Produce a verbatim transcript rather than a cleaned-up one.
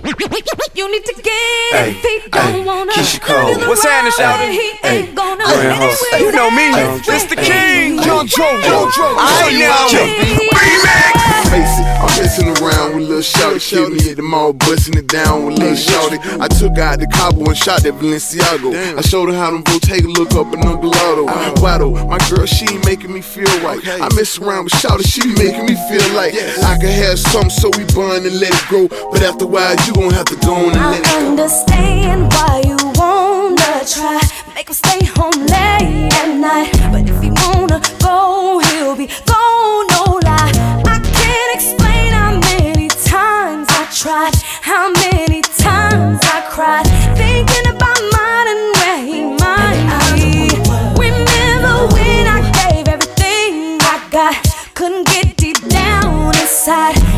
You need to get Hey, if he don't hey, wanna. Keisha Cole. What's happening, shawty? He ain't gonna Hey, let it hey, You know me, Hey, it's the hey, king. Young Joe, Young Joe. I now. Face it, I'm messing around with Lil Shawty. Killed me at the mall, busting it down with Lil Shawty. I took her out to Cabo and shot at Balenciaga. I showed her how them Bottega look up in Uncle Otto. Waddle, my girl, she ain't making me feel right. I mess around with Shawty, she making me feel like I could have something, so we bun and let it grow. But after a while, you gon' have to go on and let it I go. understand why you wanna try, make him stay home late at night. But if he wanna go, he'll be gone, no lie. I can't explain how many times I tried, how many times I cried, thinking about mine and where he might be. Remember when I gave everything I got, couldn't get deep down inside.